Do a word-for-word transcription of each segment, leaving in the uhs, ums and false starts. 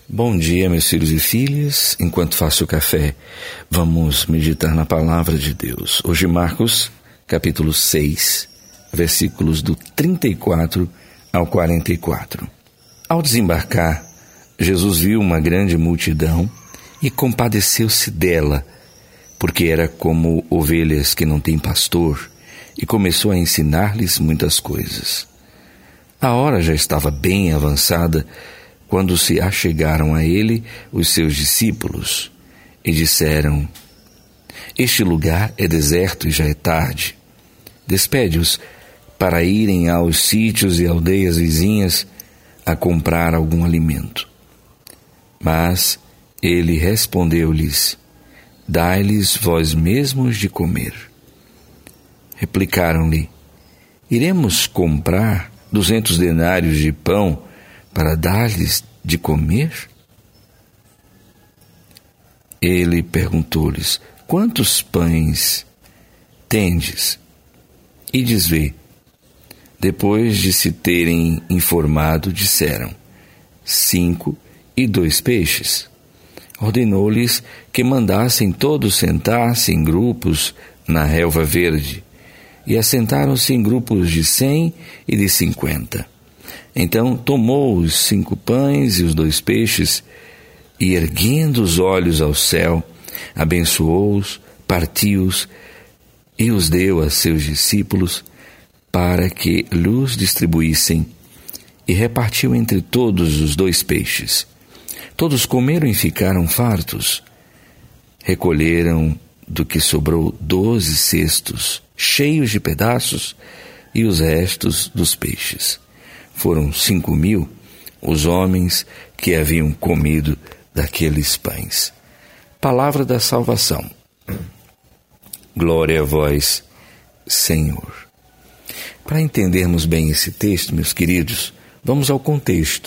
Bom dia, meus filhos e filhas. Enquanto faço o café, vamos meditar na palavra de Deus. Hoje, Marcos, capítulo seis, versículos do trinta e quatro ao quarenta e quatro. Ao desembarcar, Jesus viu uma grande multidão e compadeceu-se dela, porque era como ovelhas que não têm pastor, e começou a ensinar-lhes muitas coisas. A hora já estava bem avançada, quando se achegaram a ele os seus discípulos e disseram: Este lugar é deserto e já é tarde. Despede-os para irem aos sítios e aldeias vizinhas a comprar algum alimento. Mas ele respondeu-lhes: Dai-lhes vós mesmos de comer. Replicaram-lhe: Iremos comprar duzentos denários de pão para dar-lhes de comer? Ele perguntou-lhes: Quantos pães tendes? E desvê. Depois de se terem informado, disseram: Cinco e dois peixes. Ordenou-lhes que mandassem todos sentar-se em grupos na relva verde, e assentaram-se em grupos de cem e de cinquenta. Então tomou os cinco pães e os dois peixes, e erguendo os olhos ao céu, abençoou-os, partiu-os e os deu a seus discípulos para que lhes distribuíssem, e repartiu entre todos os dois peixes. Todos comeram e ficaram fartos. Recolheram do que sobrou doze cestos, cheios de pedaços, e os restos dos peixes. Foram cinco mil os homens que haviam comido daqueles pães. Palavra da salvação. Glória a vós, Senhor. Para entendermos bem esse texto, meus queridos, vamos ao contexto.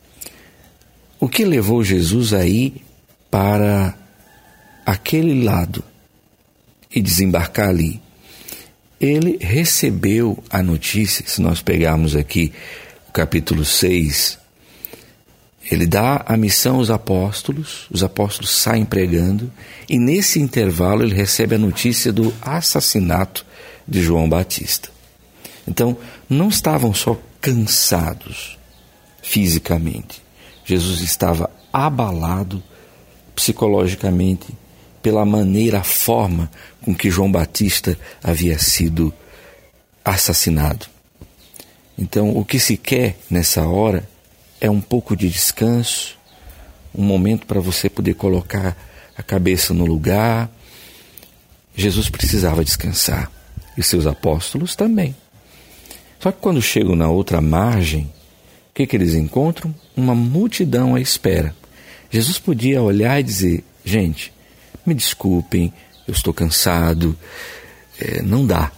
O que levou Jesus a ir para aquele lado e desembarcar ali? Ele recebeu a notícia, se nós pegarmos aqui o capítulo seis, ele dá a missão aos apóstolos, os apóstolos saem pregando, e nesse intervalo ele recebe a notícia do assassinato de João Batista. Então, não estavam só cansados fisicamente, Jesus estava abalado psicologicamente pela maneira, a forma com que João Batista havia sido assassinado. Então, o que se quer nessa hora é um pouco de descanso, um momento para você poder colocar a cabeça no lugar. Jesus precisava descansar, e seus apóstolos também. Só que quando chegam na outra margem, o que, que eles encontram? Uma multidão à espera. Jesus podia olhar e dizer: gente, me desculpem, eu estou cansado, é, não dá.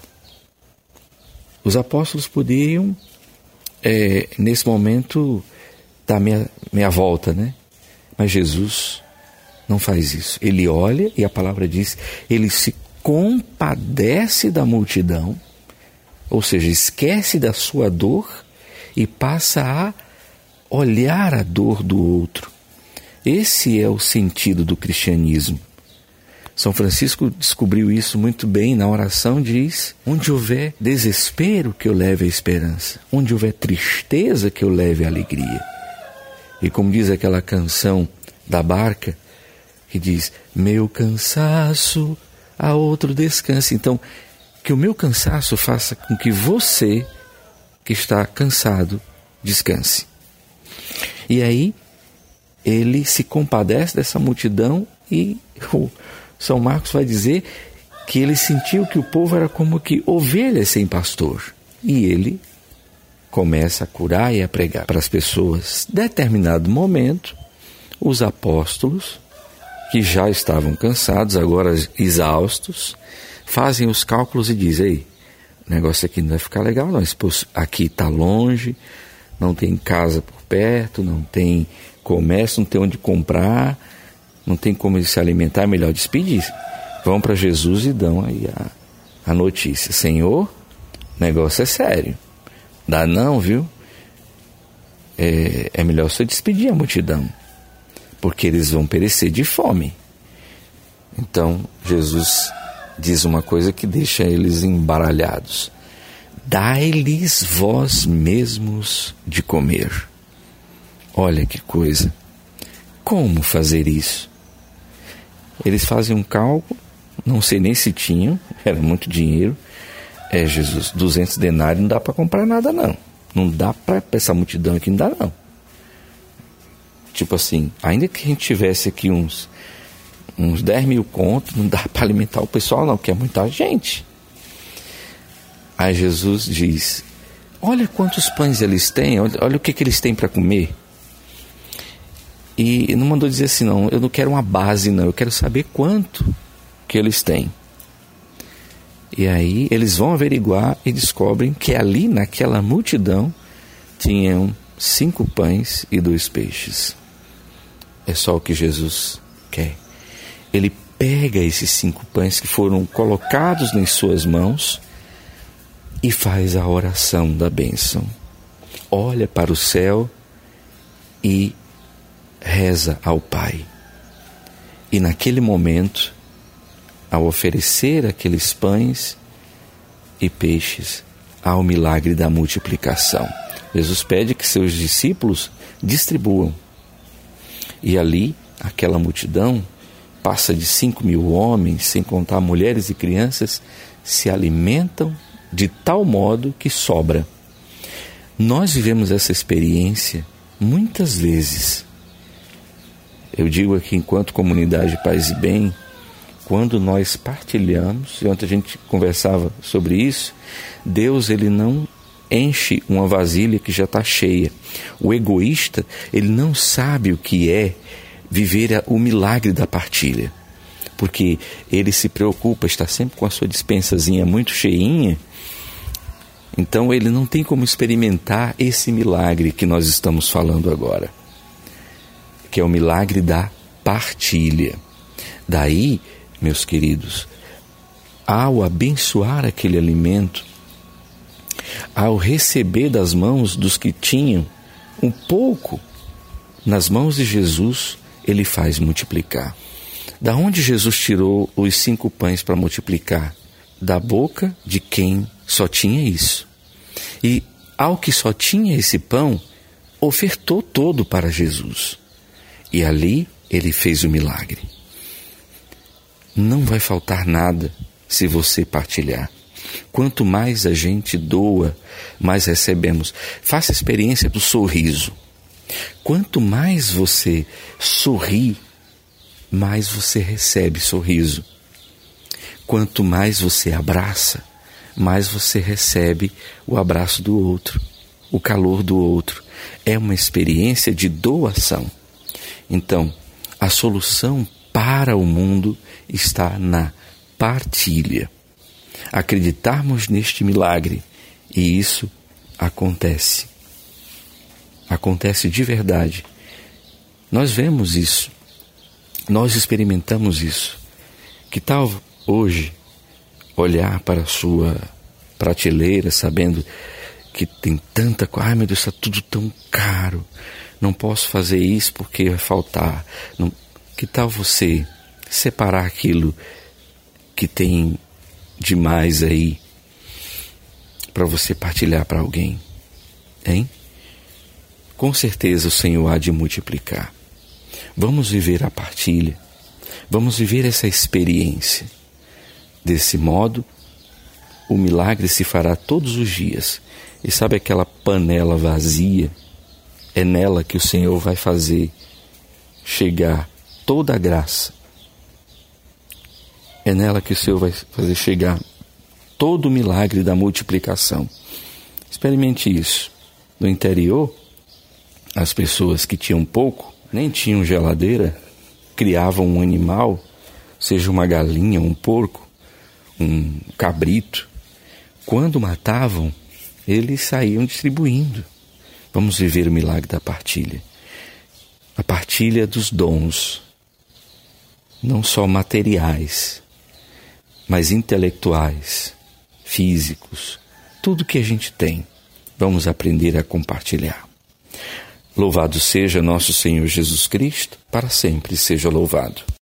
Os apóstolos podiam, é, nesse momento, dar meia, meia volta, né? Mas Jesus não faz isso. Ele olha, e a palavra diz, ele se compadece da multidão, ou seja, esquece da sua dor e passa a olhar a dor do outro. Esse é o sentido do cristianismo. São Francisco descobriu isso muito bem na oração, diz: onde houver desespero, que eu leve a esperança. Onde houver tristeza, que eu leve a alegria. E como diz aquela canção da barca, que diz: meu cansaço, a outro descanse. Então, que o meu cansaço faça com que você, que está cansado, descanse. E aí, ele se compadece dessa multidão, e o São Marcos vai dizer que ele sentiu que o povo era como que ovelhas sem pastor. E ele começa a curar e a pregar para as pessoas. Em determinado momento, os apóstolos, que já estavam cansados, agora exaustos, fazem os cálculos e dizem: ei, o negócio aqui não vai ficar legal não, aqui está longe, não tem casa por perto, não tem comércio, não tem onde comprar, não tem como se alimentar, é melhor despedir. Vão para Jesus e dão aí a, a notícia: Senhor, o negócio é sério, dá não, viu? É, é melhor você despedir a multidão. porque eles vão perecer de fome. Então, Jesus diz uma coisa que deixa eles embaralhados: dai-lhes vós mesmos de comer. Olha que coisa! Como fazer isso? Eles fazem um cálculo, não sei nem se tinham, era muito dinheiro. É, Jesus, duzentos denários não dá para comprar nada, não. Não dá para essa multidão aqui, não dá, não. Tipo assim, ainda que a gente tivesse aqui uns, uns dez mil contos, não dá para alimentar o pessoal, não, porque é muita gente. Aí Jesus diz: olha quantos pães eles têm, olha, olha o que, que eles têm para comer. E não mandou dizer assim, não, eu não quero uma base, não, eu quero saber quanto que eles têm. E aí eles vão averiguar e descobrem que ali naquela multidão tinham cinco pães e dois peixes. É só o que Jesus quer. Ele pega esses cinco pães que foram colocados em suas mãos e faz a oração da bênção. Olha para o céu e reza ao Pai. E naquele momento, ao oferecer aqueles pães e peixes, há o milagre da multiplicação. Jesus pede que seus discípulos distribuam. E ali, aquela multidão, passa de cinco mil homens, sem contar mulheres e crianças, se alimentam de tal modo que sobra. Nós vivemos essa experiência muitas vezes. Eu digo aqui, enquanto comunidade Paz e Bem, quando nós partilhamos, e ontem a gente conversava sobre isso, Deus ele não enche uma vasilha que já está cheia. O egoísta, ele não sabe o que é viver o milagre da partilha, porque ele se preocupa, está sempre com a sua dispensazinha muito cheinha, então ele não tem como experimentar esse milagre que nós estamos falando agora, que é o milagre da partilha. Daí, meus queridos, ao abençoar aquele alimento, ao receber das mãos dos que tinham um pouco, nas mãos de Jesus, ele faz multiplicar. Da onde Jesus tirou os cinco pães para multiplicar? Da boca de quem só tinha isso. E ao que só tinha esse pão, ofertou todo para Jesus. E ali ele fez o milagre. Não vai faltar nada se você partilhar. Quanto mais a gente doa, mais recebemos. Faça a experiência do sorriso. Quanto mais você sorri, mais você recebe sorriso. Quanto mais você abraça, mais você recebe o abraço do outro, o calor do outro. É uma experiência de doação. Então, a solução para o mundo está na partilha. Acreditarmos neste milagre, e isso acontece. Acontece de verdade. Nós vemos isso. Nós experimentamos isso. Que tal hoje olhar para a sua prateleira sabendo que tem tanta coisa, ai meu Deus, está tudo tão caro, não posso fazer isso porque vai faltar. Não, que tal você separar aquilo que tem demais aí para você partilhar para alguém, hein? Com certeza o Senhor há de multiplicar. Vamos viver a partilha, vamos viver essa experiência. Desse modo, o milagre se fará todos os dias. E sabe aquela panela vazia? É nela que o Senhor vai fazer chegar toda a graça. É nela que o Senhor vai fazer chegar todo o milagre da multiplicação. Experimente isso. No interior, as pessoas que tinham pouco, nem tinham geladeira, criavam um animal, seja uma galinha, um porco, um cabrito. Quando matavam, eles saíam distribuindo. Vamos viver o milagre da partilha. A partilha dos dons, não só materiais, mas intelectuais, físicos, tudo que a gente tem. Vamos aprender a compartilhar. Louvado seja nosso Senhor Jesus Cristo, para sempre seja louvado.